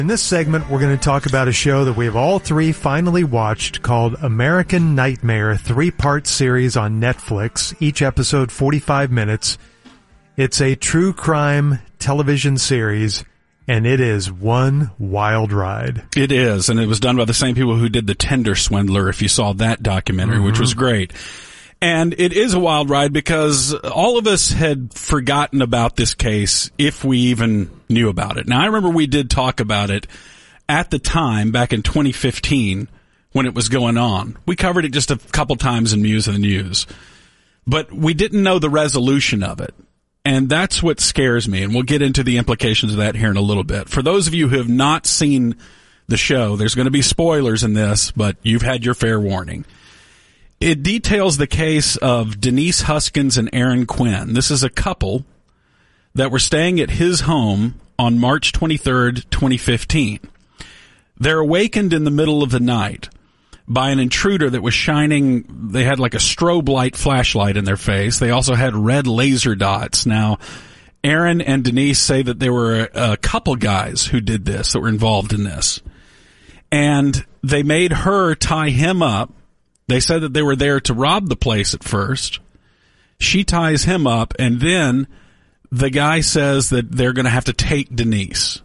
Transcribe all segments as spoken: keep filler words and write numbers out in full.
In this segment, we're going to talk about a show that we have all three finally watched called American Nightmare, three-part series on Netflix, each episode forty-five minutes. It's a true crime television series, and it is one wild ride. It is, and it was done by the same people who did The Tender Swindler, if you saw that documentary, mm-hmm. which was great. And it is a wild ride because all of us had forgotten about this case if we even knew about it. Now, I remember we did talk about it at the time, back in twenty fifteen, when it was going on. We covered it just a couple times in Muse of the News. But we didn't know the resolution of it. And that's what scares me, and we'll get into the implications of that here in a little bit. For those of you who have not seen the show, there's going to be spoilers in this, but you've had your fair warning. It details the case of Denise Huskins and Aaron Quinn. This is a couple that were staying at his home on March twenty-third, twenty fifteen. They're awakened in the middle of the night by an intruder that was shining. They had like a strobe light flashlight in their face. They also had red laser dots. Now, Aaron and Denise say that there were a, a couple guys who did this, that were involved in this. And they made her tie him up. They said that they were there to rob the place at first. She ties him up, and then the guy says that they're going to have to take Denise.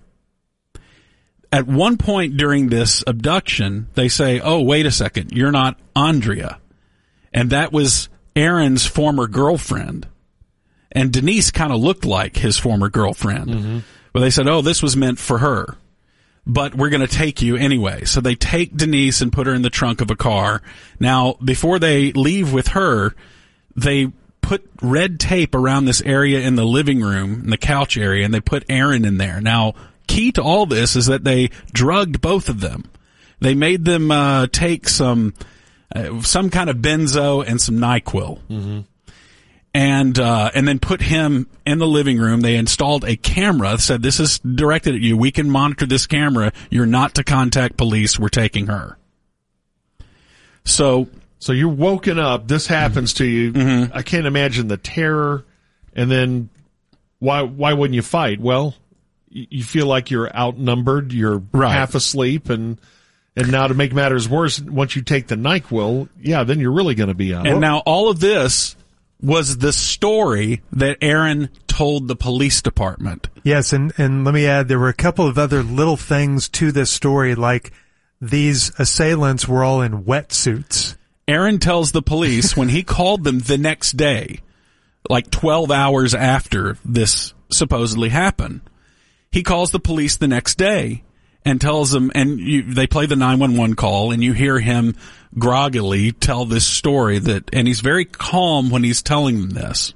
At one point during this abduction, they say, oh, wait a second, you're not Andrea. And that was Aaron's former girlfriend. And Denise kind of looked like his former girlfriend. Mm-hmm. But they said, oh, this was meant for her. But we're going to take you anyway. So they take Denise and put her in the trunk of a car. Now, before they leave with her, they put red tape around this area in the living room, in the couch area, and they put Aaron in there. Now, key to all this is that they drugged both of them. They made them uh, take some uh, some kind of benzo and some NyQuil. Mm-hmm. And, uh, and then put him in the living room. They installed a camera, said, this is directed at you. We can monitor this camera. You're not to contact police. We're taking her. So, so you're woken up. This happens to you. Mm-hmm. I can't imagine the terror. And then why, why wouldn't you fight? Well, you feel like you're outnumbered. You're right. half asleep. And, and now to make matters worse, once you take the NyQuil, yeah, then you're really going to be out. And now all of this was the story that Aaron told the police department. Yes, and, and let me add, there were a couple of other little things to this story, like these assailants were all in wetsuits. Aaron tells the police when he called them the next day, like twelve hours after this supposedly happened, he calls the police the next day and tells them, and you, they play the nine one one call, and you hear him groggily tell this story that, and he's very calm when he's telling them this,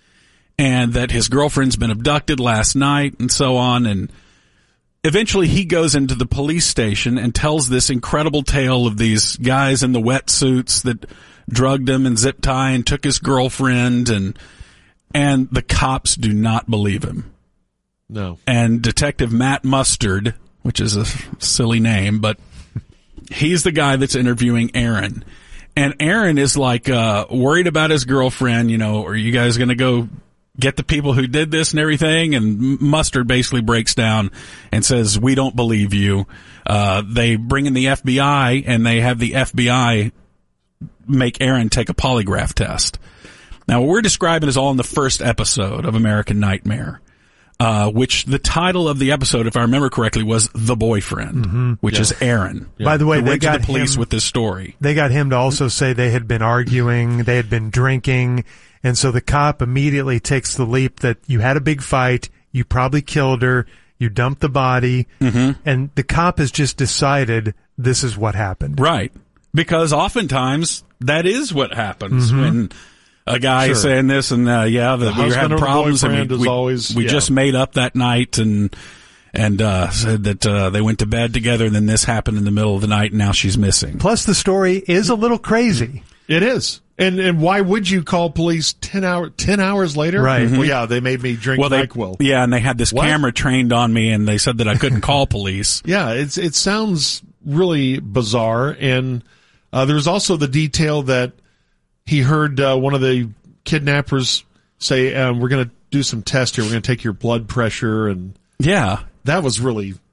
and that his girlfriend's been abducted last night and so on. And eventually he goes into the police station and tells this incredible tale of these guys in the wetsuits that drugged him and zip tie and took his girlfriend, and, and the cops do not believe him. No. And Detective Matt Mustard, which is a silly name, but he's the guy that's interviewing Aaron. And Aaron is like, uh, worried about his girlfriend, you know, are you guys going to go get the people who did this and everything? And Mustard basically breaks down and says, we don't believe you. Uh, they bring in the F B I, and they have the F B I make Aaron take a polygraph test. Now, what we're describing is all in the first episode of American Nightmare. Uh, which the title of the episode, if I remember correctly, was The Boyfriend, mm-hmm. which yeah. is Aaron. Yeah. By the way, they went got to the police him, with this story. They got him to also say they had been arguing, they had been drinking, and so the cop immediately takes the leap that you had a big fight, you probably killed her, you dumped the body, mm-hmm. and the cop has just decided this is what happened. Right. Because oftentimes that is what happens mm-hmm. when a guy sure. saying this and, uh, yeah, that the we had problems and we, we, always, we yeah. just made up that night and, and, uh, said that, uh, they went to bed together and then this happened in the middle of the night and now she's missing. Plus the story is a little crazy. It is. And, and why would you call police ten hour, ten hours later? Right. Mm-hmm. Well, yeah, they made me drink well, they, NyQuil. Yeah, and they had this what? camera trained on me and they said that I couldn't call police. Yeah, it's, it sounds really bizarre. And, uh, there's also the detail that he heard, uh, one of the kidnappers say, um, we're going to do some tests here. We're going to take your blood pressure. And yeah, that was really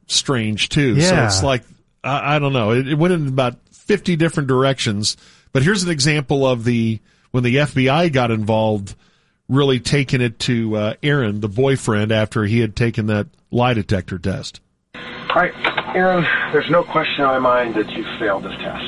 strange too. Yeah. So it's like, I, I don't know. It, it went in about fifty different directions. But here's an example of the, when the F B I got involved, really taking it to uh, Aaron, the boyfriend, after he had taken that lie detector test. All right, Aaron, there's no question in my mind that you failed this test.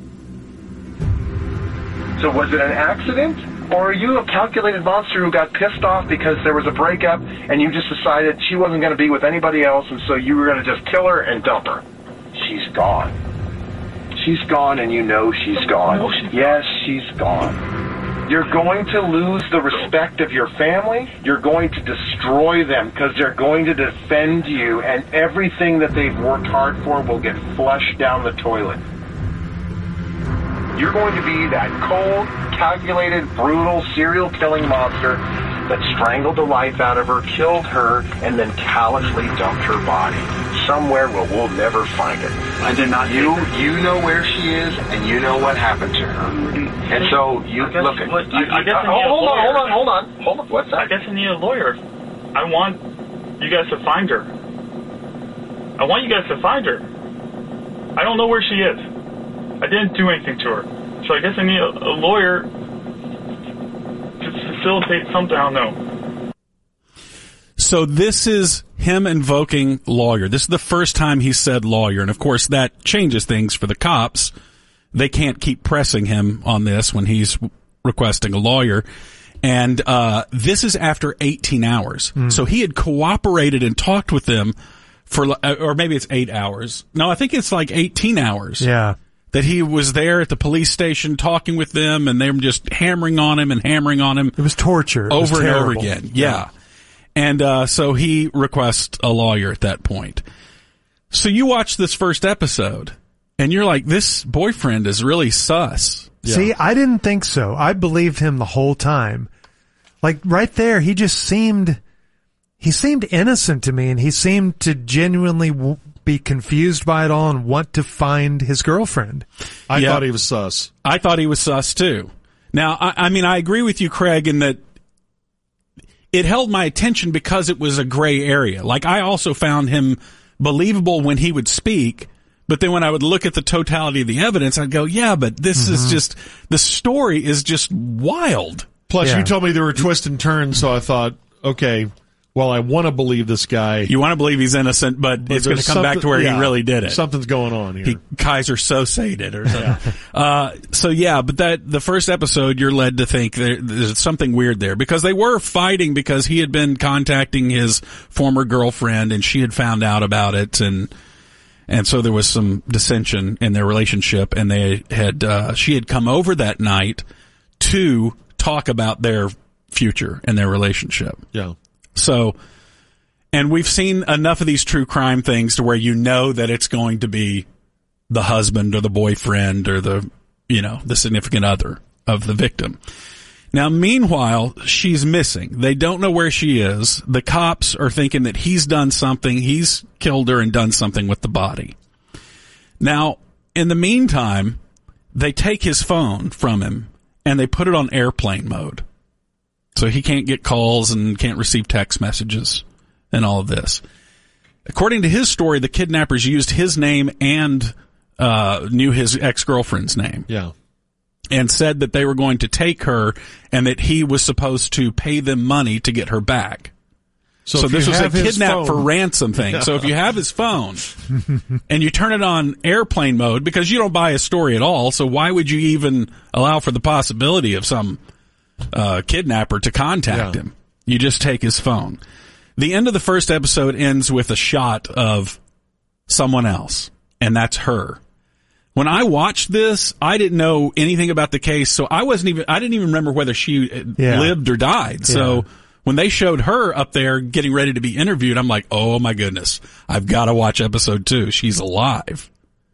So was it an accident, or are you a calculated monster who got pissed off because there was a breakup and you just decided she wasn't going to be with anybody else, and so you were going to just kill her and dump her? She's gone. She's gone, and you know she's gone. No, she's yes, she's gone. You're going to lose the respect of your family. You're going to destroy them because they're going to defend you, and everything that they've worked hard for will get flushed down the toilet. You're going to be that cold, calculated, brutal, serial-killing monster that strangled the life out of her, killed her, and then callously dumped her body somewhere where we'll never find it. I did not. You you know where she is, and you know what happened to her. And so you guess look at. what- You, I- I guess I uh, need a hold on, lawyer. hold on, hold on, hold on. What's I that? guess I need a lawyer. I want you guys to find her. I want you guys to find her. I don't know where she is. I didn't do anything to her. So I guess I need a, a lawyer to facilitate something. I don't know. So this is him invoking lawyer. This is the first time he said lawyer. And of course that changes things for the cops. They can't keep pressing him on this when he's requesting a lawyer. And uh this is after eighteen hours. Mm. So he had cooperated and talked with them for, or maybe it's eight hours. No, I think it's like eighteen hours. Yeah. That he was there at the police station talking with them, and they were just hammering on him and hammering on him. It was torture. It was over and terrible. over again. Yeah. yeah. And uh so he requests a lawyer at that point. So you watch this first episode, and you're like, this boyfriend is really sus. Yeah. See, I didn't think so. I believed him the whole time. Like, right there, he just seemed, he seemed innocent to me, and he seemed to genuinely w- be confused by it all and want to find his girlfriend. I yeah. thought he was sus. I thought he was sus too. Now, I, I mean, I agree with you, Craig, in that it held my attention because it was a gray area. Like, I also found him believable when he would speak, but then when I would look at the totality of the evidence, I'd go, yeah, but this mm-hmm. is just, the story is just wild. Plus, yeah. you told me there were twists and turns, so I thought, okay, well, I want to believe this guy. You want to believe he's innocent, but, but it's going to come back to where yeah, he really did it. Something's going on here. He Kaiser Sose it or something. uh, so yeah, but that, the first episode, you're led to think there, there's something weird there, because they were fighting because he had been contacting his former girlfriend and she had found out about it, and, and so there was some dissension in their relationship, and they had, uh, she had come over that night to talk about their future and their relationship. Yeah. So, and we've seen enough of these true crime things to where you know that it's going to be the husband or the boyfriend or the, you know, the significant other of the victim. Now, meanwhile, she's missing. They don't know where she is. The cops are thinking that he's done something. He's killed her and done something with the body. Now, in the meantime, they take his phone from him and they put it on airplane mode. So he can't get calls and can't receive text messages and all of this. According to his story, the kidnappers used his name and uh knew his ex-girlfriend's name. Yeah. And said that they were going to take her and that he was supposed to pay them money to get her back. So, so this was a kidnap phone, for ransom thing. Yeah. So if you have his phone and you turn it on airplane mode, because you don't buy his story at all, so why would you even allow for the possibility of some uh kidnapper to contact yeah. him? You just take his phone. The end of the first episode ends with a shot of someone else, and that's her. When I watched this, I didn't know anything about the case, so I wasn't even I didn't even remember whether she yeah. lived or died. Yeah. So when they showed her up there getting ready to be interviewed, I'm like, oh my goodness, I've got to watch episode two. She's alive.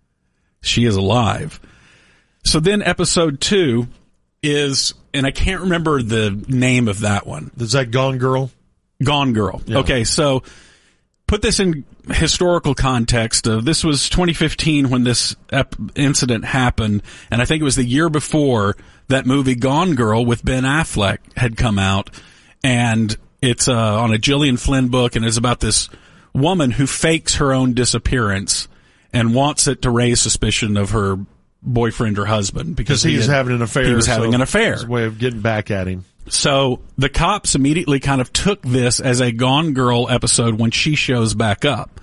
She is alive. So then episode two is, and I can't remember the name of that one. Is that Gone Girl? Gone Girl. Yeah. Okay, so put this in historical context. Of this was twenty fifteen when this ep- incident happened, and I think it was the year before that movie Gone Girl with Ben Affleck had come out, and it's uh, on a Gillian Flynn book, and it's about this woman who fakes her own disappearance and wants it to raise suspicion of her boyfriend or husband because he, he was had, having an affair. He was having so an affair. It's a way of getting back at him. So the cops immediately kind of took this as a Gone Girl episode when she shows back up.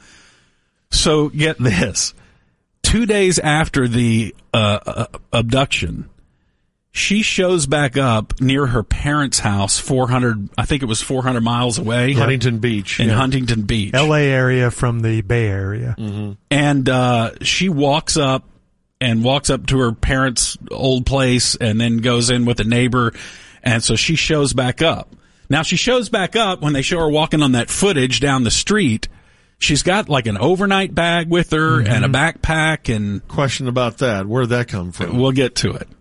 So get this. Two days after the uh, uh, abduction, she shows back up near her parents' house, four hundred, I think it was four hundred miles away. Huntington Beach. In yeah. Huntington Beach. L A area from the Bay Area. Mm-hmm. And uh, she walks up and walks up to her parents' old place and then goes in with a neighbor. And so she shows back up. Now, she shows back up when they show her walking on that footage down the street. She's got like an overnight bag with her mm-hmm. and a backpack. And question about that. Where'd that come from? We'll get to it.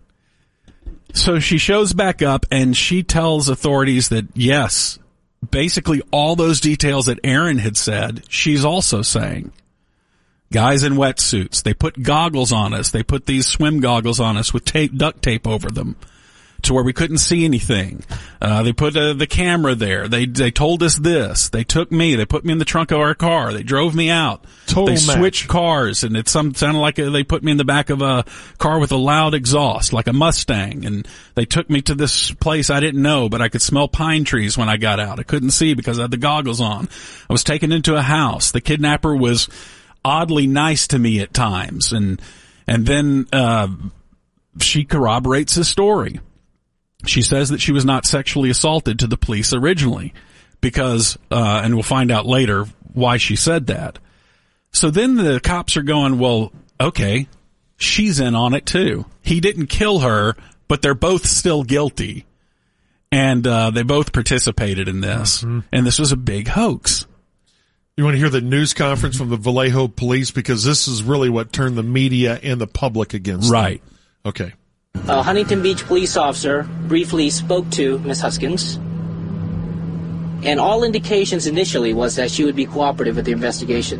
So she shows back up and she tells authorities that, yes, basically all those details that Aaron had said, she's also saying. Guys in wetsuits. They put goggles on us. They put these swim goggles on us with tape, duct tape over them to where we couldn't see anything. Uh, they put uh, the camera there. They they told us this. They took me. They put me in the trunk of our car. They drove me out. Total they match. switched cars, and it some sounded like a, they put me in the back of a car with a loud exhaust, like a Mustang. And they took me to this place I didn't know, but I could smell pine trees when I got out. I couldn't see because I had the goggles on. I was taken into a house. The kidnapper was oddly nice to me at times, and and then uh she corroborates his story. She says that she was not sexually assaulted to the police originally because, uh, and we'll find out later why she said that. So then the cops are going, well, okay, she's in on it too. He didn't kill her, but they're both still guilty. And, uh, they both participated in this. Mm-hmm. And this was a big hoax. You want to hear the news conference from the Vallejo police? Because this is really what turned the media and the public against right. them. Okay. A Huntington Beach police officer briefly spoke to Miss Huskins, and all indications initially was that she would be cooperative with the investigation.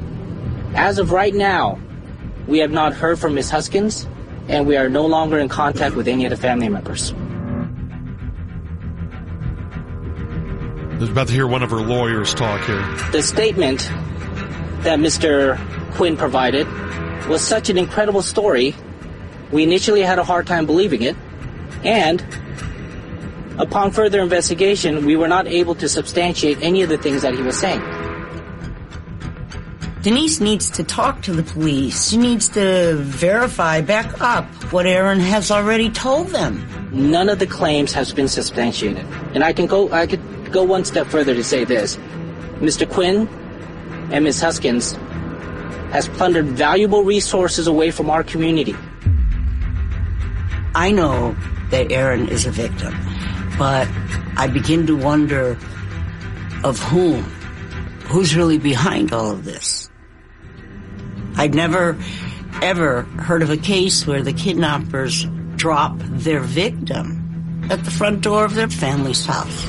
As of right now, we have not heard from Miss Huskins, and we are no longer in contact with any of the family members. I was about to hear one of her lawyers talk here. The statement that Mister Quinn provided was such an incredible story. We initially had a hard time believing it, and upon further investigation, we were not able to substantiate any of the things that he was saying. Denise needs to talk to the police. She needs to verify, back up what Aaron has already told them. None of the claims has been substantiated. And I can go, I could go one step further to say this. Mister Quinn and Miss Huskins has plundered valuable resources away from our community. I know that Aaron is a victim, but I begin to wonder of whom, who's really behind all of this. I'd never, ever heard of a case where the kidnappers drop their victim at the front door of their family's house.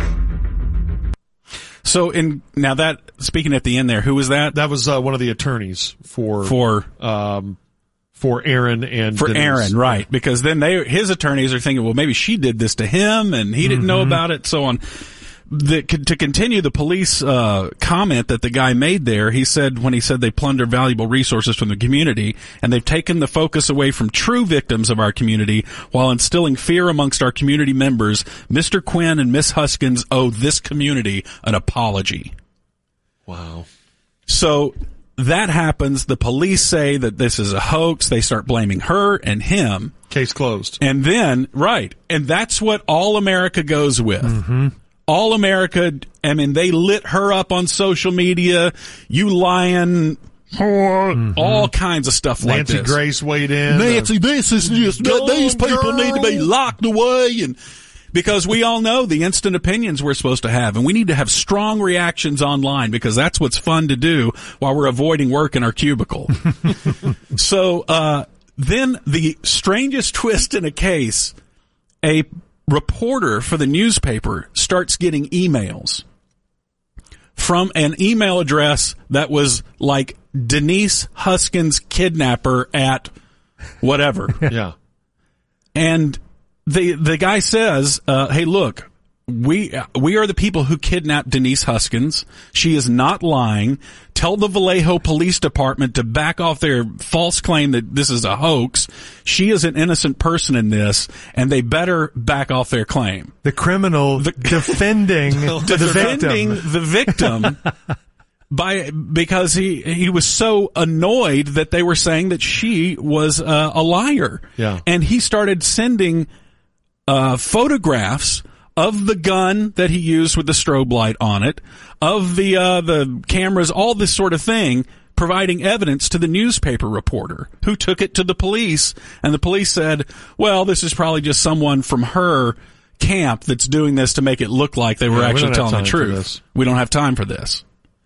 So, in now that speaking at the end there, who was that? That was uh, one of the attorneys for for. Um, For Aaron and For Denise. Aaron, right. Because then they, his attorneys are thinking, well, maybe she did this to him and he didn't mm-hmm. know about it, so on. The, to continue the police, uh, comment that the guy made there, he said, when he said they plunder valuable resources from the community and they've taken the focus away from true victims of our community while instilling fear amongst our community members, Mister Quinn and Miss Huskins owe this community an apology. Wow. So, that happens. The police say that this is a hoax. They start blaming her and him. Case closed. And then, right. And that's what All America goes with. Mm-hmm. All America, I mean, they lit her up on social media. You lying, mm-hmm. all kinds of stuff Nancy like this. Nancy Grace weighed in. Nancy, this is just, these people girl. need to be locked away. And because we all know the instant opinions we're supposed to have, and we need to have strong reactions online because that's what's fun to do while we're avoiding work in our cubicle. So, uh, then the strangest twist in a case, a reporter for the newspaper starts getting emails from an email address that was like Denise Huskins kidnapper at whatever. Yeah. And The the guy says, uh, hey, look, we we are the people who kidnapped Denise Huskins. She is not lying. Tell the Vallejo Police Department to back off their false claim that this is a hoax. She is an innocent person in this, and they better back off their claim. The criminal the, defending the defending victim. the victim by because he he was so annoyed that they were saying that she was uh, a liar. Yeah, and he started sending uh, photographs of the gun that he used with the strobe light on it, of the uh, the cameras, all this sort of thing, providing evidence to the newspaper reporter who took it to the police. And the police said, well, this is probably just someone from her camp that's doing this to make it look like they were yeah, actually we telling the truth. We don't have time for this.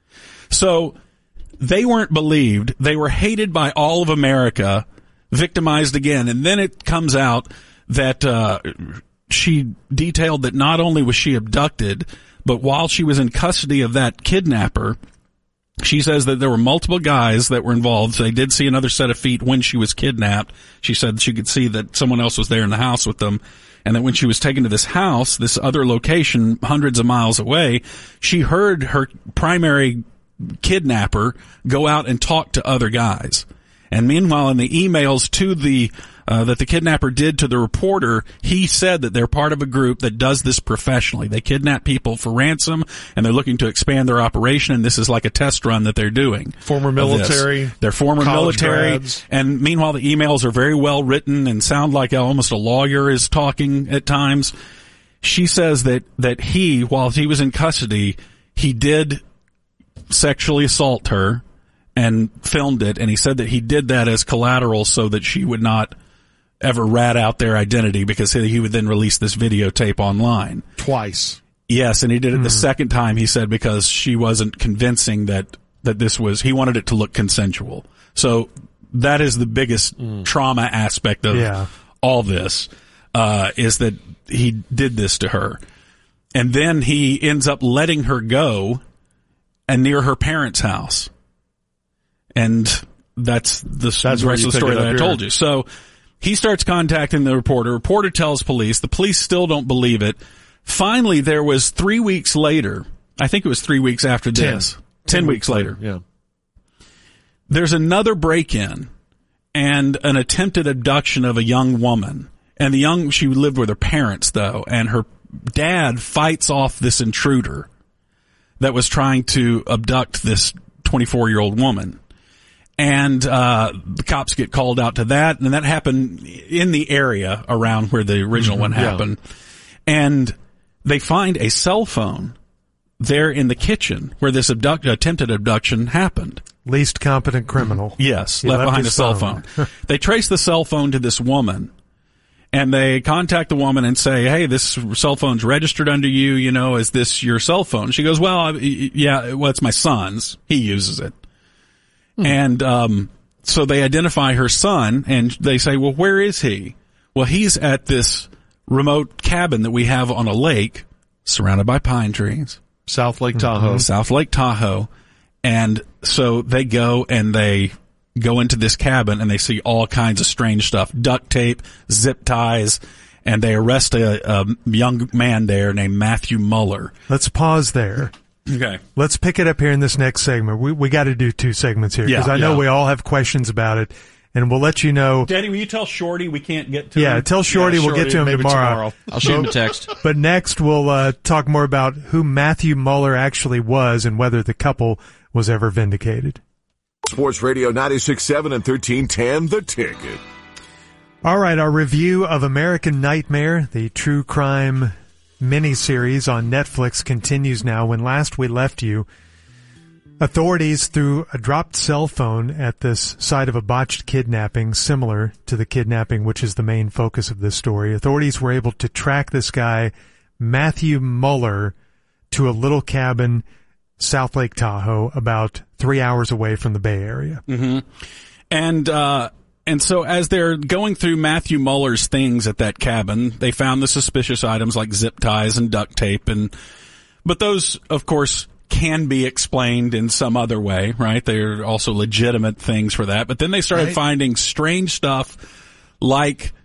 So they weren't believed. They were hated by all of America, victimized again. And then it comes out that uh she detailed that not only was she abducted, but while she was in custody of that kidnapper, she says that there were multiple guys that were involved. So they did see another set of feet when she was kidnapped. She said she could see that someone else was there in the house with them. And that when she was taken to this house, this other location, hundreds of miles away, she heard her primary kidnapper go out and talk to other guys. And meanwhile, in the emails to the uh, that the kidnapper did to the reporter, he said that they're part of a group that does this professionally. They kidnap people for ransom, and they're looking to expand their operation, and this is like a test run that they're doing. Former military. They're former military. Grads. And meanwhile, the emails are very well written and sound like almost a lawyer is talking at times. She says that, that he, while he was in custody, he did sexually assault her and filmed it, and he said that he did that as collateral so that she would not ever rat out their identity, because he would then release this videotape online. Twice. Yes, and he did it mm. the second time, he said, because she wasn't convincing that, that this was, he wanted it to look consensual. So that is the biggest mm. trauma aspect of yeah. all this, uh, is that he did this to her. And then he ends up letting her go and near her parents' house. And that's the, that's the rest of the story that I here. told you. So he starts contacting the reporter. Reporter tells police. The police still don't believe it. Finally, there was three weeks later. I think it was three weeks after this. Ten, Ten weeks, weeks later. Yeah. There's another break-in and an attempted abduction of a young woman. And the young, she lived with her parents, though, and her dad fights off this intruder that was trying to abduct this twenty-four-year-old woman. And uh the cops get called out to that, and that happened in the area around where the original mm-hmm, one happened. Yeah. And they find a cell phone there in the kitchen where this abduct, attempted abduction happened. Least competent criminal. Yes, he left left behind a cell phone. phone. They trace the cell phone to this woman, and they contact the woman and say, hey, this cell phone's registered under you, you know, is this your cell phone? She goes, well, yeah, well, it's my son's. He uses it. Hmm. And um so they identify her son, and they say, well, where is he? Well, he's at this remote cabin that we have on a lake surrounded by pine trees. South Lake Tahoe. Mm-hmm. South Lake Tahoe. And so they go and they go into this cabin, and they see all kinds of strange stuff. Duct tape, zip ties, and they arrest a, a young man there named Matthew Muller. Let's pause there. Okay. Let's pick it up here in this next segment. We we got to do two segments here, because yeah, I know yeah. we all have questions about it, and we'll let you know. Daddy, will you tell Shorty we can't get to yeah, him? Yeah, tell Shorty yeah, we'll Shorty, get to him tomorrow. tomorrow. I'll shoot him a text. But next we'll uh, talk more about who Matthew Muller actually was and whether the couple was ever vindicated. Sports Radio ninety-six point seven and thirteen ten, The Ticket. All right, our review of American Nightmare, the true crime miniseries on Netflix, continues now. When last we left you, authorities, through a dropped cell phone at this site of a botched kidnapping similar to the kidnapping which is the main focus of this story, authorities were able to track this guy, Matthew Muller, to a little cabin, South Lake Tahoe, about three hours away from the Bay Area. Mm-hmm. And, uh, and so as they're going through Matthew Muller's things at that cabin, they found the suspicious items like zip ties and duct tape, and, but those, of course, can be explained in some other way, right? They're also legitimate things for that. But then they started right. finding strange stuff like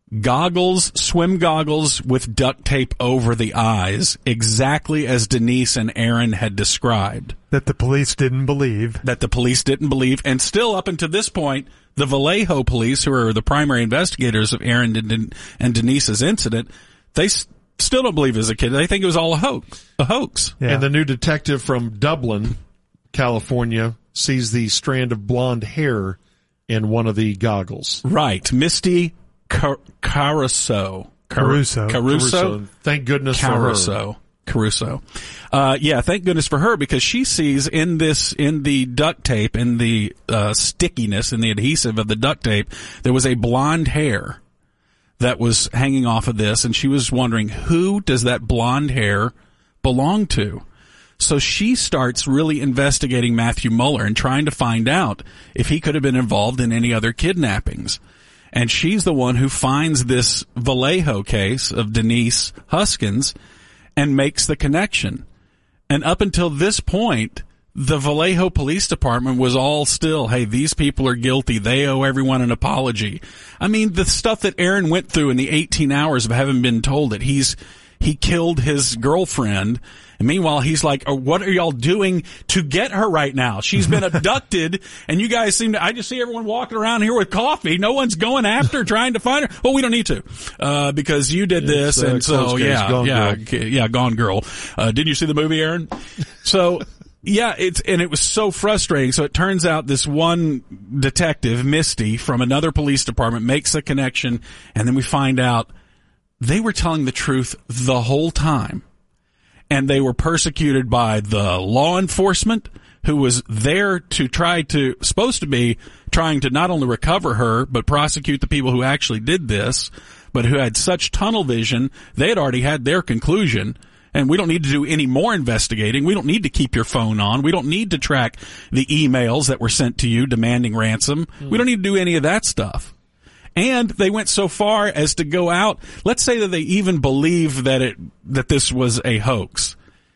goggles, swim goggles with duct tape over the eyes, exactly as Denise and Aaron had described. That the police didn't believe. That the police didn't believe. And still up until this point, the Vallejo police, who are the primary investigators of Aaron and, and Denise's incident, they s- still don't believe it as a kid. They think it was all a hoax. A hoax. Yeah. And the new detective from Dublin, California, sees the strand of blonde hair in one of the goggles. Right. Misty Car- Caruso. Caruso. Caruso. Caruso. Thank goodness Caruso. for her. Caruso. Uh, yeah, thank goodness for her, because she sees in this, in the duct tape, in the, uh, stickiness, in the adhesive of the duct tape, there was a blonde hair that was hanging off of this, and she was wondering, who does that blonde hair belong to? So she starts really investigating Matthew Muller and trying to find out if he could have been involved in any other kidnappings. And she's the one who finds this Vallejo case of Denise Huskins and makes the connection. And up until this point, the Vallejo Police Department was all still, hey, these people are guilty. They owe everyone an apology. I mean, the stuff that Aaron went through in the eighteen hours of having been told that he's he killed his girlfriend. And meanwhile, he's like, oh, what are y'all doing to get her right now? She's been abducted, and you guys seem to, I just see everyone walking around here with coffee. No one's going after trying to find her. Well, we don't need to, uh, because you did this, it's, uh, and so, yeah, gone yeah, girl. yeah, Gone Girl. Uh, didn't you see the movie, Aaron? So, yeah, it's, and it was so frustrating. So it turns out this one detective, Misty, from another police department, makes a connection, and then we find out they were telling the truth the whole time. And they were persecuted by the law enforcement, who was there to try to, supposed to be trying to not only recover her, but prosecute the people who actually did this, but who had such tunnel vision, they had already had their conclusion. And we don't need to do any more investigating. We don't need to keep your phone on. We don't need to track the emails that were sent to you demanding ransom. Mm. We don't need to do any of that stuff. And they went so far as to go out, let's say that they even believe that it, that this was a hoax.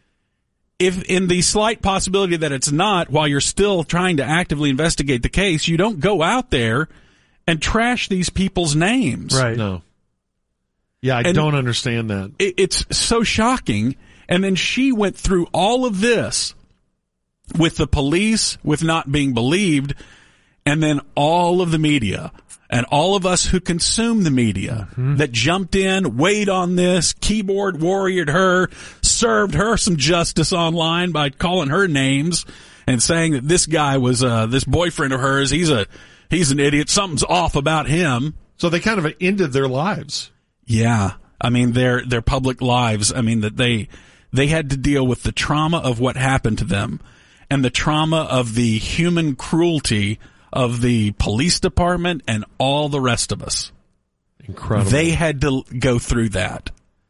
If in the slight possibility that it's not, while you're still trying to actively investigate the case, you don't go out there and trash these people's names. Right. No. Yeah, I and don't understand that. It, it's so shocking. And then she went through all of this with the police, with not being believed, and then all of the media. And all of us who consume the media mm-hmm. that jumped in, weighed on this, keyboard warriored her, served her some justice online by calling her names and saying that this guy was, uh, this boyfriend of hers, he's a, he's an idiot. Something's off about him. So they kind of ended their lives. Yeah. I mean, their, their public lives. I mean, that they, they had to deal with the trauma of what happened to them and the trauma of the human cruelty of the police department and all the rest of us. Incredible. They had to go through that.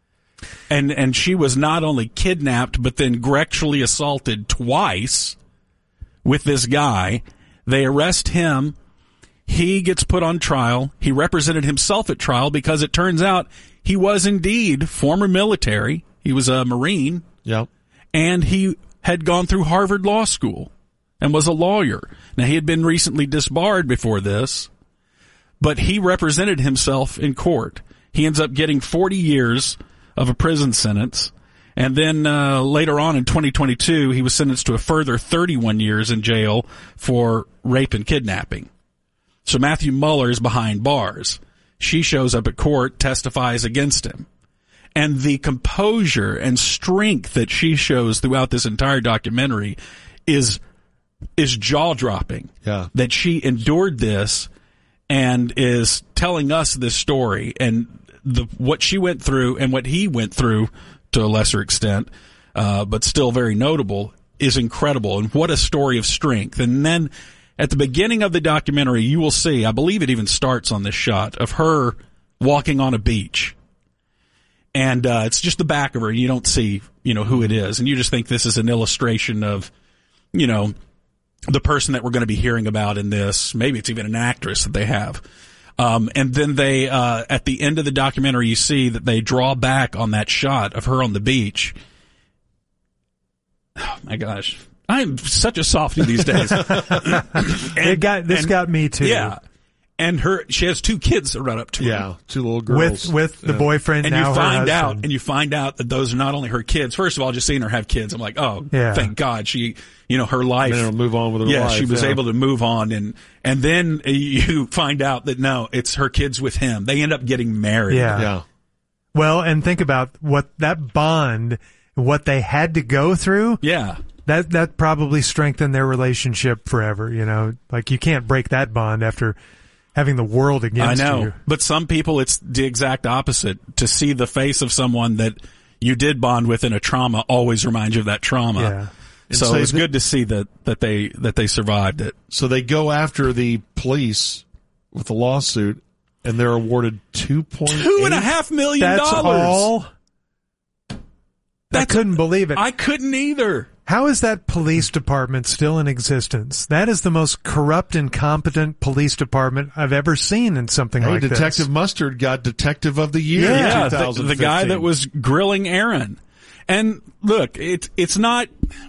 And and she was not only kidnapped, but then sexually assaulted twice with this guy. They arrest him. He gets put on trial. He represented himself at trial because it turns out he was indeed former military. He was a Marine. Yep. And he had gone through Harvard Law School and was a lawyer. Now, he had been recently disbarred before this, but he represented himself in court. He ends up getting forty years of a prison sentence, and then uh, later on in twenty twenty-two, he was sentenced to a further thirty-one years in jail for rape and kidnapping. So Matthew Muller is behind bars. She shows up at court, testifies against him. And the composure and strength that she shows throughout this entire documentary is is jaw-dropping. Yeah. That she endured this and is telling us this story, and the what she went through and what he went through to a lesser extent, uh, but still very notable, is incredible. And what a story of strength. And then at the beginning of the documentary, you will see, I believe it even starts on this shot, of her walking on a beach. And uh, it's just the back of her, and you don't see, you know, who it is. And you just think this is an illustration of, you know, the person that we're going to be hearing about in this. Maybe it's even an actress that they have. Um, and then they, uh, at the end of the documentary, you see that they draw back on that shot of her on the beach. Oh my gosh. I'm such a softie these days. and, it got, this and, got me too. Yeah. And her, she has two kids that run up to her. Yeah, two little girls. With, with the yeah. boyfriend And now you her find out, husband. and you find out that those are not only her kids. First of all, just seeing her have kids, I'm like, oh, Yeah. thank God she, you know, her life. Then it'll move on with her yeah, life. she was yeah. able to move on. And, and then you find out that no, it's her kids with him. They end up getting married. Yeah. Yeah. Well, and think about what that bond, what they had to go through. Yeah. That that probably strengthened their relationship forever. You know, like you can't break that bond after having the world against I know. you. But some people, it's the exact opposite. To see the face of someone that you did bond with in a trauma always reminds you of that trauma. Yeah. So so it was the- good to see that, that they that they survived it. So they go after the police with a lawsuit, and they're awarded two point Two and a half million That's dollars. all. I That's- couldn't believe it. I couldn't either. How is that police department still in existence? That is the most corrupt, incompetent police department I've ever seen in something Hey, like Detective this. Mustard got Detective of the Year Yeah, in the, twenty fifteen. the guy that was grilling Aaron. And look, it's it's not.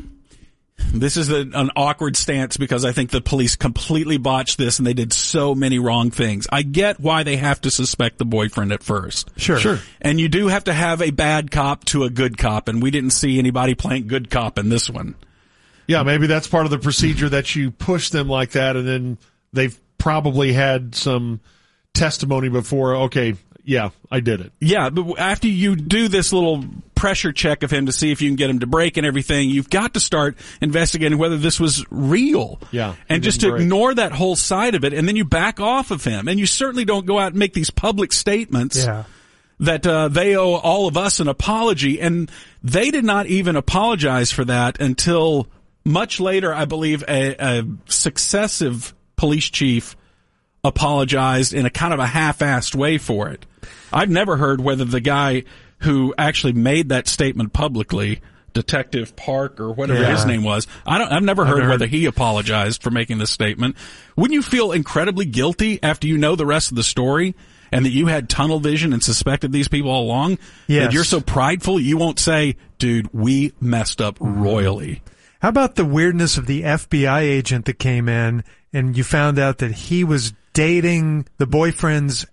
This is a, an awkward stance because I think the police completely botched this and they did so many wrong things. I get why they have to suspect the boyfriend at first. Sure. Sure. And you do have to have a bad cop to a good cop, and we didn't see anybody playing good cop in this one. Yeah, maybe that's part of the procedure that you push them like that, and then they've probably had some testimony before. Okay, yeah, I did it. Yeah, but after you do this little pressure check of him to see if you can get him to break and everything, you've got to start investigating whether this was real. Yeah, And he just to didn't break. ignore that whole side of it, and then you back off of him. And you certainly don't go out and make these public statements Yeah. that uh, they owe all of us an apology. And they did not even apologize for that until much later. I believe a, a successive police chief apologized in a kind of a half-assed way for it. I've never heard whether the guy who actually made that statement publicly, Detective Park or whatever Yeah. his name was, I don't, I've never heard heard- whether he apologized for making this statement. Wouldn't you feel incredibly guilty after you know the rest of the story and that you had tunnel vision and suspected these people all along? Yes. That you're so prideful you won't say, dude, we messed up royally. How about the weirdness of the F B I agent that came in and you found out that he was dating the boyfriend's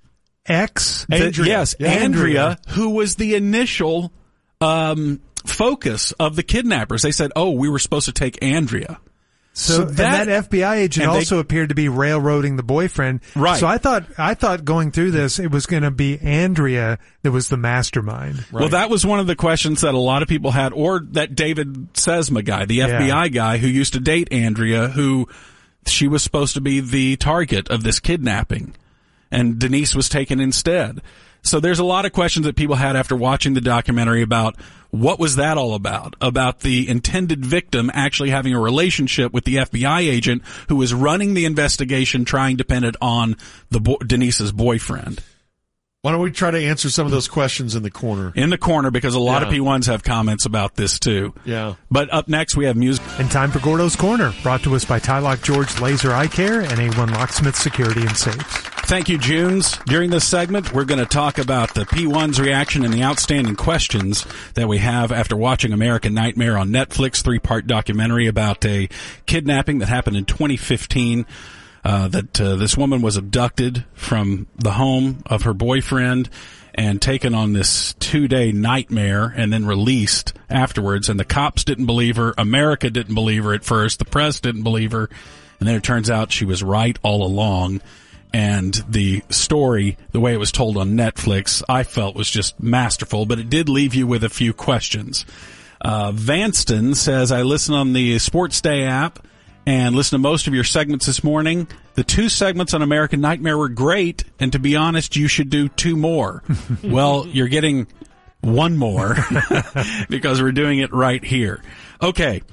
ex? The- Andrea. yes, Yeah. Andrea, Andrea. who was the initial um, focus of the kidnappers. They said, oh, we were supposed to take Andrea. So, So and that- that F B I agent and they- also appeared to be railroading the boyfriend. Right. So I thought, I thought going through this, it was going to be Andrea that was the mastermind. Well, that was one of the questions that a lot of people had, or that David Sesma guy, the F B I guy who used to date Andrea, who she was supposed to be the target of this kidnapping, and Denise was taken instead. So there's a lot of questions that people had after watching the documentary about what was that all about, about the intended victim actually having a relationship with the F B I agent who was running the investigation, trying to pin it on the bo- Denise's boyfriend. Why don't we try to answer some of those questions in the corner? In the corner, because a lot Yeah. of P ones have comments about this too. Yeah. But up next, we have music. And time for Gordo's Corner, brought to us by Tylock George Laser Eye Care and A one Locksmith Security and Safes. Thank you, Junes. During this segment, we're going to talk about the P one's reaction and the outstanding questions that we have after watching American Nightmare on Netflix, three-part documentary about a kidnapping that happened in twenty fifteen. Uh, that uh, this woman was abducted from the home of her boyfriend and taken on this two-day nightmare and then released afterwards. And the cops didn't believe her. America didn't believe her at first. The press didn't believe her. And then it turns out she was right all along. And the story, the way it was told on Netflix, I felt was just masterful, but it did leave you with a few questions. Uh, Vanston says, I listen on the Sports Day app and listen to most of your segments this morning. The two segments on American Nightmare were great, and to be honest, you should do two more. Well, you're getting one more because we're doing it right here. Okay,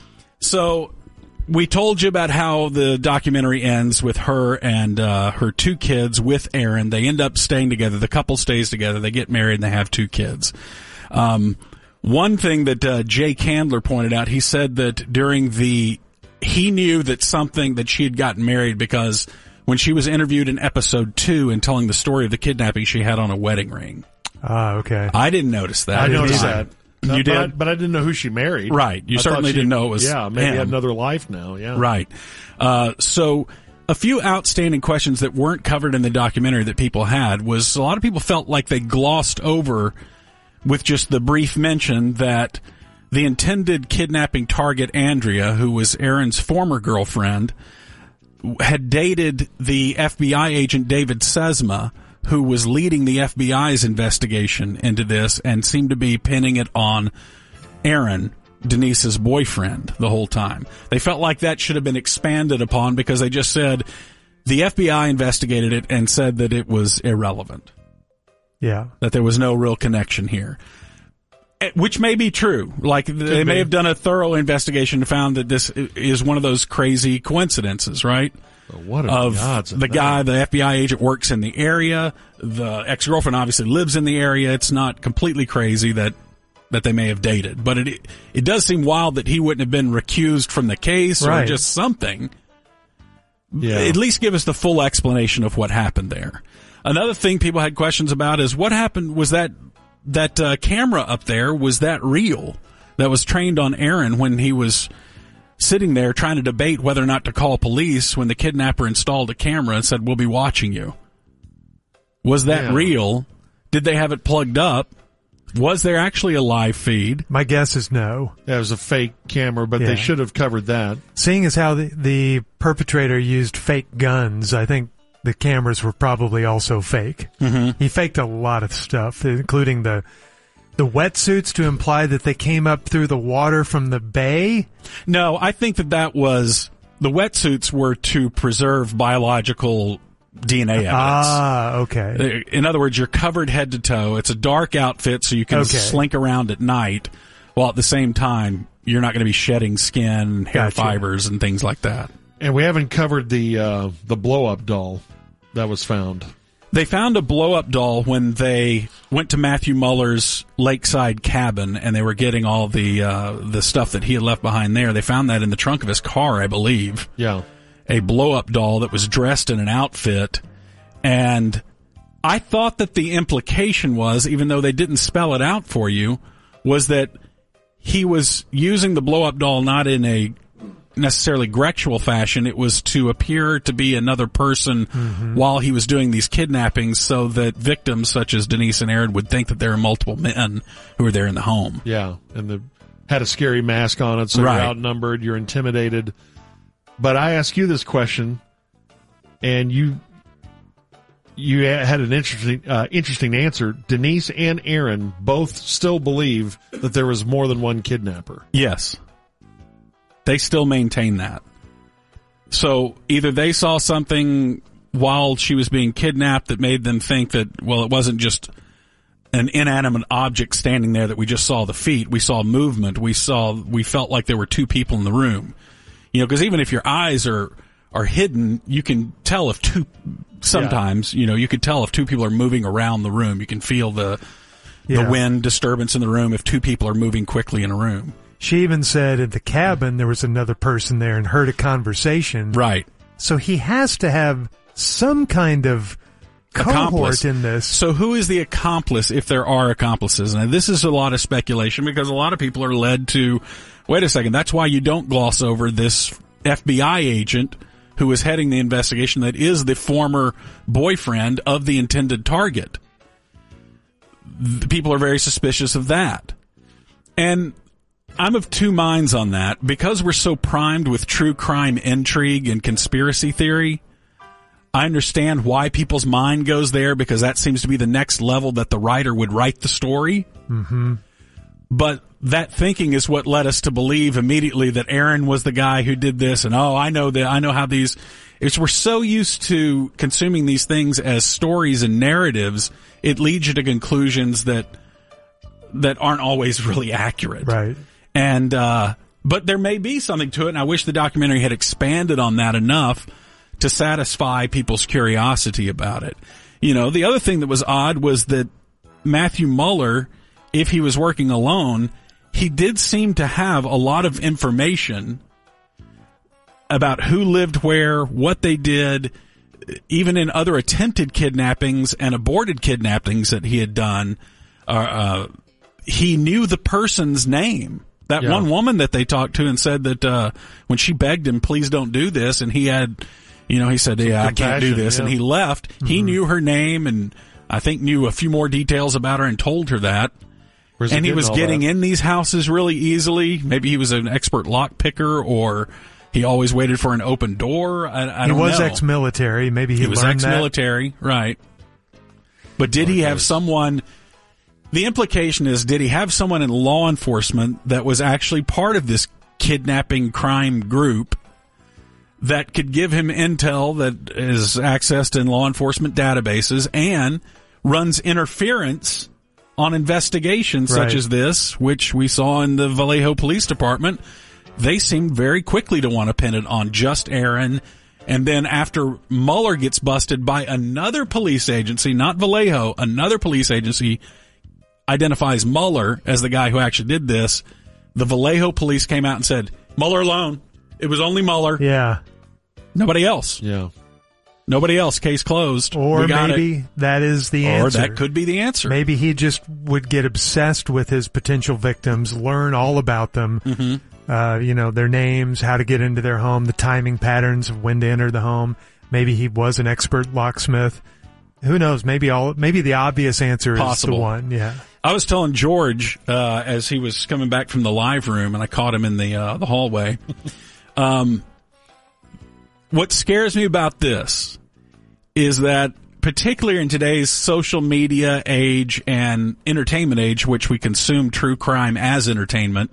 so we told you about how the documentary ends with her and uh, her two kids with Aaron. They end up staying together. The couple stays together. They get married, and they have two kids. Um, one thing that uh, Jay Candler pointed out, he said that during the he knew that something that she had gotten married because when she was interviewed in episode two and telling the story of the kidnapping, she had on a wedding ring. Ah, okay. I didn't notice that. I didn't noticed either. that. You but I, did? but I didn't know who she married. Right. You I certainly thought she- didn't know it was Yeah, maybe him. had another life now. Yeah. Right. Uh, so a few outstanding questions that weren't covered in the documentary that people had was a lot of people felt like they glossed over with just the brief mention that the intended kidnapping target, Andrea, who was Aaron's former girlfriend, had dated the F B I agent David Sesma, who was leading the F B I's investigation into this and seemed to be pinning it on Aaron, Denise's boyfriend, the whole time. They felt like that should have been expanded upon because they just said the F B I investigated it and said that it was irrelevant. Yeah. That there was no real connection here. Which may be true. Like, Could they may be. have done a thorough investigation and found that this is one of those crazy coincidences, right? Well, what are of the odds of the that? guy, the F B I agent works in the area. The ex-girlfriend obviously lives in the area. It's not completely crazy that that they may have dated. But it it does seem wild that he wouldn't have been recused from the case right. or just something. Yeah. At least give us the full explanation of what happened there. Another thing people had questions about is what happened, was that that uh, camera up there, was that real? That was trained on Aaron when he was sitting there trying to debate whether or not to call police when the kidnapper installed a camera and said, we'll be watching you. Was that yeah. real? Did they have it plugged up? Was there actually a live feed? My guess is no. That was a fake camera, but Yeah. they should have covered that. Seeing as how the, the perpetrator used fake guns, I think the cameras were probably also fake. Mm-hmm. He faked a lot of stuff, including the the wetsuits to imply that they came up through the water from the bay. No, I think that that was, the wetsuits were to preserve biological D N A evidence. Ah, okay. In other words, you're covered head to toe. It's a dark outfit so you can Okay. slink around at night, while at the same time, you're not going to be shedding skin, hair Gotcha. fibers, and things like that. And we haven't covered the uh, the blow-up doll that was found. They found a blow-up doll when they went to Matthew Muller's lakeside cabin, and they were getting all the uh, the stuff that he had left behind there. They found that in the trunk of his car, I believe. Yeah. A blow-up doll that was dressed in an outfit. And I thought that the implication was, even though they didn't spell it out for you, was that he was using the blow-up doll not in a necessarily Gretchual fashion. It was to appear to be another person mm-hmm. while he was doing these kidnappings, so that victims such as Denise and Aaron would think that there are multiple men who are there in the home. Yeah, and the had a scary mask on it, so Right. you're outnumbered, you're intimidated. But I ask you this question, and you you had an interesting uh, interesting answer. Denise and Aaron both still believe that there was more than one kidnapper. Yes. They still maintain that. So either they saw something while she was being kidnapped that made them think that, well, it wasn't just an inanimate object standing there that we just saw the feet. We saw movement. We saw, we felt like there were two people in the room. You know, because even if your eyes are, are hidden, you can tell if two, sometimes, yeah. you know, you could tell if two people are moving around the room. You can feel the, Yeah. the wind disturbance in the room if two people are moving quickly in a room. She even said at the cabin there was another person there and heard a conversation. Right. So he has to have some kind of cohort Accomplice. in this. So who is the accomplice if there are accomplices? And this is a lot of speculation because a lot of people are led to, wait a second, that's why you don't gloss over this F B I agent who is heading the investigation that is the former boyfriend of the intended target. The people are very suspicious of that. And I'm of two minds on that. Because we're so primed with true crime intrigue and conspiracy theory, I understand why people's mind goes there, because that seems to be the next level that the writer would write the story. Mm-hmm. But that thinking is what led us to believe immediately that Aaron was the guy who did this, and oh, I know that, I know how these, it's, we're so used to consuming these things as stories and narratives, it leads you to conclusions that, that aren't always really accurate. Right. And, uh, but there may be something to it, and I wish the documentary had expanded on that enough to satisfy people's curiosity about it. You know, the other thing that was odd was that Matthew Muller, if he was working alone, he did seem to have a lot of information about who lived where, what they did, even in other attempted kidnappings and aborted kidnappings that he had done. Uh, uh, he knew the person's name. That Yeah. one woman that they talked to and said that uh, when she begged him, please don't do this, and he had You know, he said, yeah, I can't do this. Yeah. And he left. Mm-hmm. He knew her name and I think knew a few more details about her and told her that. Where's and he was getting that? in these houses really easily. Maybe he was an expert lock picker, or he always waited for an open door. I, I he don't know. He was ex-military. Maybe he, he was learned ex-military, that. right. But did okay. he have someone... The implication is, did he have someone in law enforcement that was actually part of this kidnapping crime group that could give him intel that is accessed in law enforcement databases and runs interference on investigations right. such as this, which we saw in the Vallejo Police Department? They seemed very quickly to want to pin it on just Aaron. And then after Mueller gets busted by another police agency, not Vallejo, another police agency identifies Mueller as the guy who actually did this, the Vallejo police came out and said, Mueller alone. It was only Mueller. Yeah. Nobody else. Yeah. Nobody else. Case closed. Or maybe it. that is the or answer. Or that could be the answer. Maybe he just would get obsessed with his potential victims, learn all about them, mm-hmm. uh, you know, their names, how to get into their home, the timing patterns of when to enter the home. Maybe he was an expert locksmith. Who knows? Maybe all. Maybe the obvious answer Possible. is the one. Yeah. I was telling George uh, as he was coming back from the live room, and I caught him in the uh, the hallway. um, what scares me about this is that, particularly in today's social media age and entertainment age, which we consume true crime as entertainment,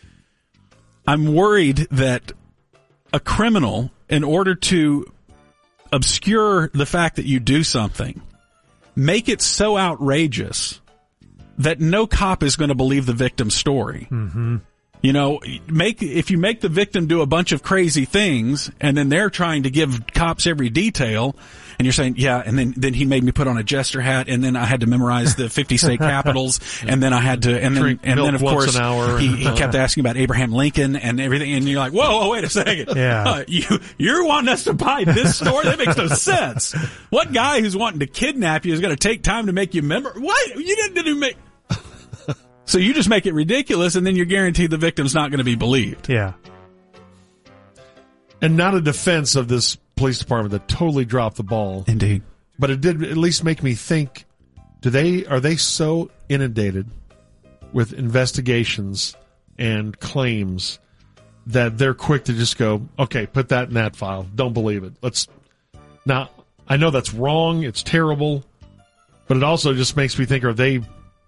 I'm worried that a criminal, in order to obscure the fact that you do something, make it so outrageous that no cop is going to believe the victim's story. Mm-hmm. You know, make if you make the victim do a bunch of crazy things, and then they're trying to give cops every detail, and you're saying, yeah, and then, then he made me put on a jester hat, and then I had to memorize the fifty state capitals, and then I had to, and then, Drink and then of once course, an hour. he, he kept asking about Abraham Lincoln and everything, and you're like, whoa, whoa wait a second. Yeah. Uh, you, you're wanting us to buy this story? That makes no sense. What guy who's wanting to kidnap you is going to take time to make you remember? What? You didn't do make... So you just make it ridiculous, and then you're guaranteed the victim's not going to be believed. Yeah. And not a defense of this police department that totally dropped the ball. Indeed. But it did at least make me think, do they, are they so inundated with investigations and claims that they're quick to just go, okay, put that in that file. Don't believe it. Let's now, I know that's wrong. It's terrible, but it also just makes me think, are they,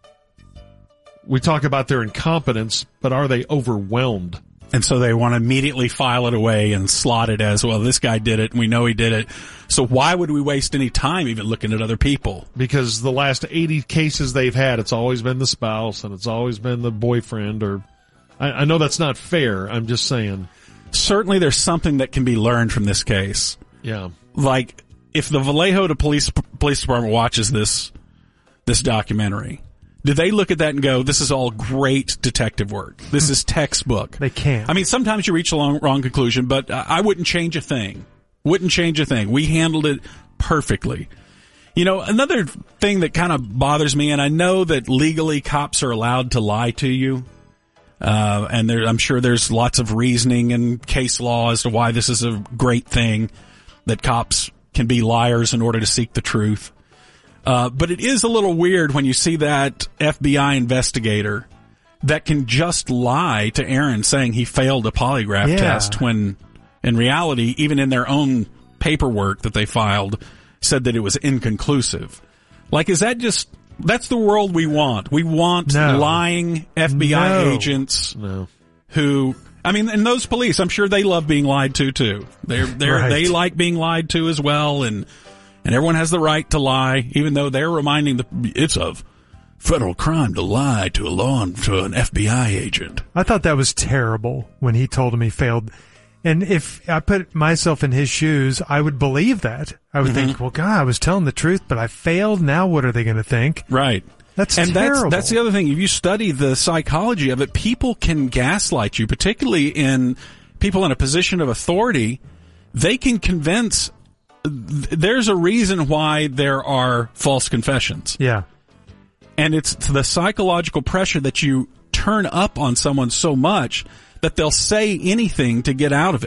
we talk about their incompetence, but are they overwhelmed? And so they want to immediately file it away and slot it as, well, this guy did it, and we know he did it. So why would we waste any time even looking at other people? Because the last eighty cases they've had, it's always been the spouse, and it's always been the boyfriend, or I, I know that's not fair. I'm just saying. Certainly there's something that can be learned from this case. Yeah. Like, if the Vallejo Police, Police Department watches this, this documentary, do they look at that and go, this is all great detective work? This is textbook. They can't. I mean, sometimes you reach a long, wrong conclusion, but I wouldn't change a thing. Wouldn't change a thing. We handled it perfectly. You know, another thing that kind of bothers me, and I know that legally cops are allowed to lie to you, uh, and there, I'm sure there's lots of reasoning and case law as to why this is a great thing, that cops can be liars in order to seek the truth. Uh, but it is a little weird when you see that F B I investigator that can just lie to Aaron saying he failed a polygraph yeah. test when in reality, even in their own paperwork that they filed, said that it was inconclusive. Like, is that just, that's the world we want. We want no. lying F B I no. agents no. who, I mean, and those police, I'm sure they love being lied to too. They're, they're, right. they like being lied to as well, and And everyone has the right to lie, even though they're reminding the, it's a federal crime to lie to a law, to an F B I agent. I thought that was terrible when he told him he failed. And if I put myself in his shoes, I would believe that. I would mm-hmm. think, well, God, I was telling the truth, but I failed. Now what are they going to think? Right. That's and terrible. That's, that's the other thing. If you study the psychology of it, people can gaslight you, particularly in people in a position of authority. They can convince. There's a reason why there are false confessions. Yeah. And it's the psychological pressure that you turn up on someone so much that they'll say anything to get out of it.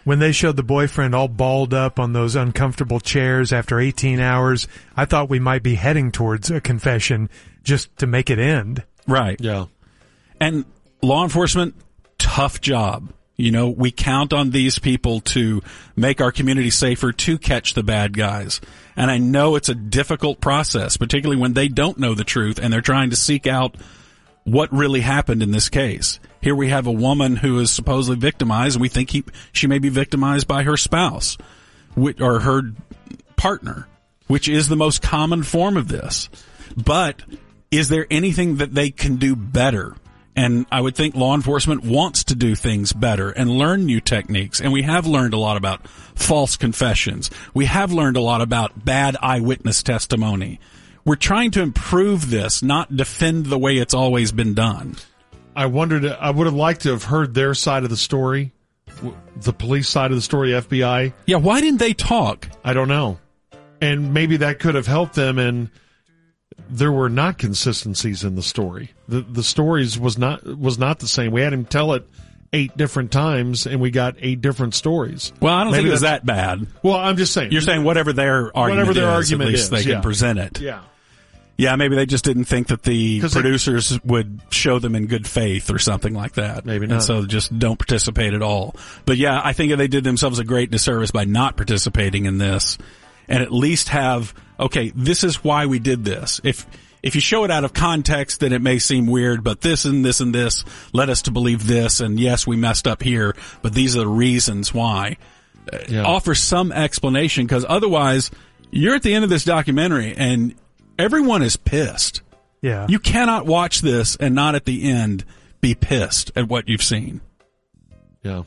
When they showed the boyfriend all balled up on those uncomfortable chairs after eighteen hours, I thought we might be heading towards a confession just to make it end. Right. Yeah. And law enforcement, tough job. You know, we count on these people to make our community safer, to catch the bad guys. And I know it's a difficult process, particularly when they don't know the truth and they're trying to seek out what really happened in this case. Here we have a woman who is supposedly victimized, and we think he, she may be victimized by her spouse or her partner, which is the most common form of this. But is there anything that they can do better? And I would think law enforcement wants to do things better and learn new techniques. And we have learned a lot about false confessions. We have learned a lot about bad eyewitness testimony. We're trying to improve this, not defend the way it's always been done. I wondered, I would have liked to have heard their side of the story, the police side of the story, F B I. Yeah, why didn't they talk? I don't know. And maybe that could have helped them, and there were not consistencies in the story. The the stories was not was not the same. We had him tell it eight different times, and we got eight different stories. Well, I don't Maybe think it was that bad. Well, I'm just saying. You're saying whatever their argument whatever their is, argument at least is, they yeah. can present it. Yeah. Yeah, maybe they just didn't think that the 'Cause they- producers would show them in good faith or something like that. Maybe And not. so just don't participate at all. But yeah, I think they did themselves a great disservice by not participating in this and at least have, okay, this is why we did this. If if you show it out of context, then it may seem weird, but this and this and this led us to believe this, and yes, we messed up here, but these are the reasons why. Yeah. Offer some explanation, because otherwise you're at the end of this documentary and everyone is pissed. Yeah. You cannot watch this and not at the end be pissed at what you've seen. Yeah.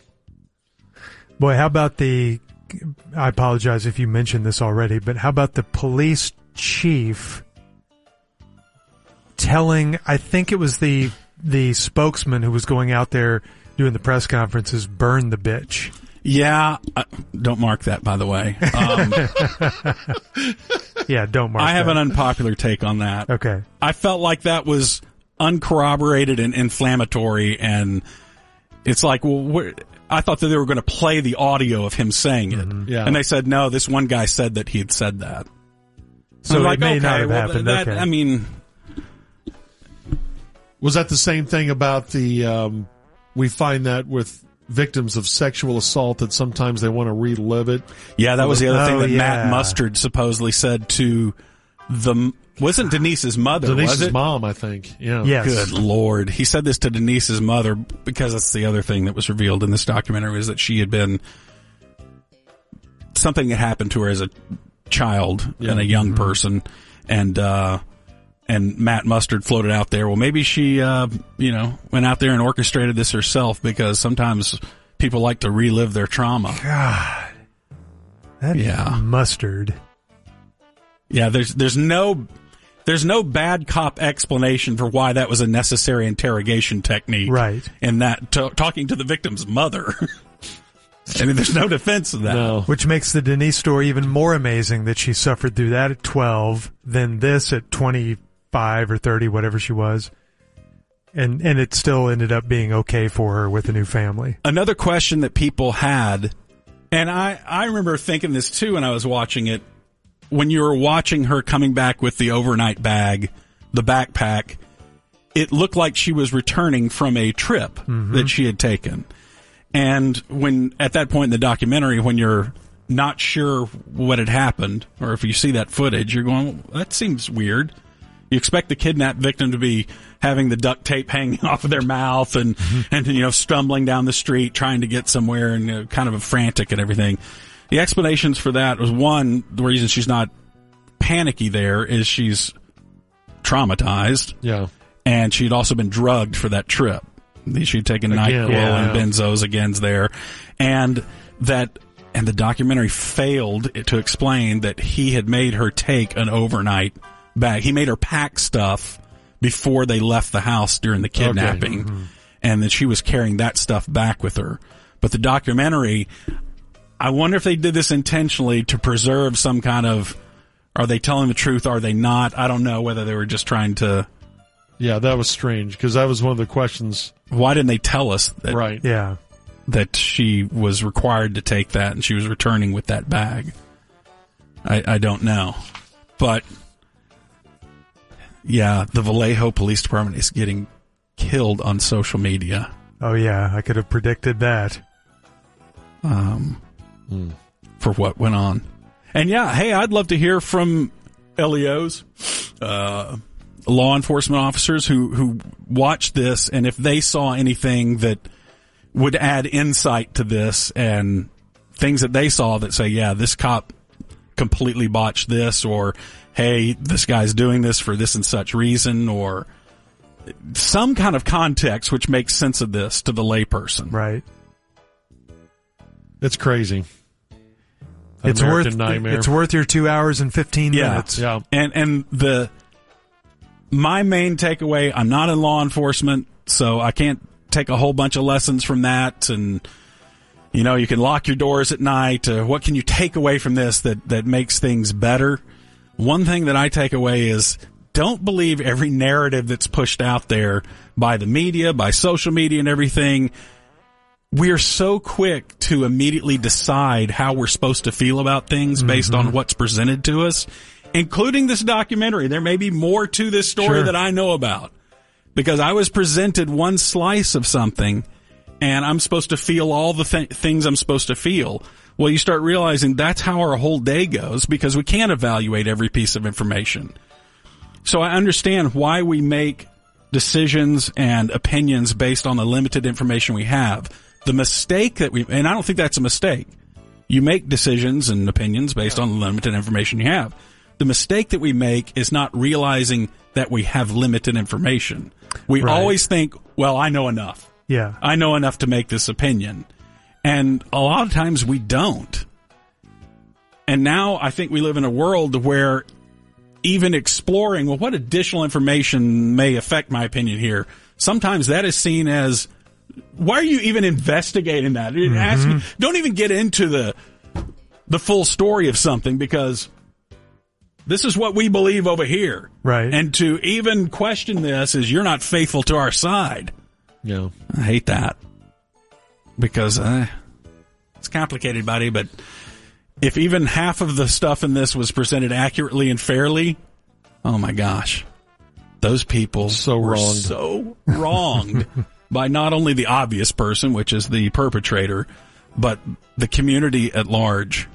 Boy, how about the, I apologize if you mentioned this already, but how about the police chief telling, I think it was the, the spokesman who was going out there doing the press conferences, burn the bitch. Yeah, uh, don't mark that, by the way. Um, yeah, don't mark I have that. an unpopular take on that. Okay. I felt like that was uncorroborated and inflammatory, and it's like, well, where, I thought that they were going to play the audio of him saying it. Mm-hmm. Yeah. And they said, no, this one guy said that he had said that. So I'm it like, may okay, not have well, happened. that, okay. I mean, Was that the same thing about the, um, we find that with victims of sexual assault that sometimes they want to relive it? yeah, that was the other Oh, thing that yeah. Matt Mustard supposedly said to the, wasn't Denise's mother, was Denise's it? mom, I think. Yeah. Yes. Good Lord. He said this to Denise's mother because that's the other thing that was revealed in this documentary, is that she had been, something had happened to her as a child Yeah. and a young person, and uh and Matt Mustard floated out there, well, maybe she uh you know went out there and orchestrated this herself, because sometimes people like to relive their trauma. God. That Yeah. mustard. Yeah, there's there's no there's no bad cop explanation for why that was a necessary interrogation technique. Right. And that t- talking to the victim's mother. I mean, there's no defense of that. No. Which makes the Denise story even more amazing, that she suffered through that at twelve, then this at twenty-five or thirty, whatever she was. And and it still ended up being okay for her with a new family. Another question that people had, and I, I remember thinking this too when I was watching it, when you were watching her coming back with the overnight bag, the backpack, it looked like she was returning from a trip Mm-hmm. that she had taken. And when, at that point in the documentary, when you're not sure what had happened, or if you see that footage, you're going, well, that seems weird. You expect the kidnapped victim to be having the duct tape hanging off of their mouth and, Mm-hmm. and, you know, stumbling down the street trying to get somewhere and, you know, kind of a frantic and everything. The explanations for that was, one, the reason she's not panicky there is she's traumatized. Yeah. And she'd also been drugged for that trip. She'd taken Again, NyQuil yeah. and benzos again's there. And that, and the documentary failed to explain that he had made her take an overnight bag. He made her pack stuff before they left the house during the kidnapping. Okay. Mm-hmm. And that she was carrying that stuff back with her. But the documentary, I wonder if they did this intentionally to preserve some kind of, are they telling the truth? Are they not? I don't know whether they were just trying to. Yeah, that was strange, because that was one of the questions. Why didn't they tell us that? Right. Yeah. that she was required to take that and she was returning with that bag. I, I don't know. But, yeah, the Vallejo Police Department is getting killed on social media. Oh, yeah, I could have predicted that. Um, mm. For what went on. And, yeah, hey, I'd love to hear from L E Os, uh, law enforcement officers who, who watched this, and if they saw anything that would add insight to this and things that they saw that say, yeah, this cop completely botched this, or, hey, this guy's doing this for this and such reason, or some kind of context which makes sense of this to the layperson. Right. It's crazy. It's American worth nightmare. It's worth your two hours and fifteen yeah. minutes. Yeah. And and the my main takeaway, I'm not in law enforcement, so I can't take a whole bunch of lessons from that. And you know, you can lock your doors at night. Uh, what can you take away from this that that makes things better? One thing that I take away is don't believe every narrative that's pushed out there by the media, by social media and everything. We are so quick to immediately decide how we're supposed to feel about things based mm-hmm. on what's presented to us, including this documentary. There may be more to this story sure. that I know about because I was presented one slice of something and I'm supposed to feel all the th- things I'm supposed to feel. Well, you start realizing that's how our whole day goes because we can't evaluate every piece of information. So I understand why we make decisions and opinions based on the limited information we have. The mistake that we, and I don't think that's a mistake. You make decisions and opinions based on the limited information you have. The mistake that we make is not realizing that we have limited information. We right. always think, well, I know enough. Yeah. I know enough to make this opinion. And a lot of times we don't. And now I think we live in a world where even exploring, well, what additional information may affect my opinion here? Sometimes that is seen as, why are you even investigating that? Mm-hmm. Ask, don't even get into the the full story of something because this is what we believe over here. Right. And to even question this is you're not faithful to our side. Yeah. I hate that because uh, it's complicated, buddy, but if even half of the stuff in this was presented accurately and fairly, oh my gosh, those people so were wronged. so wronged by not only the obvious person, which is the perpetrator, but the community at large.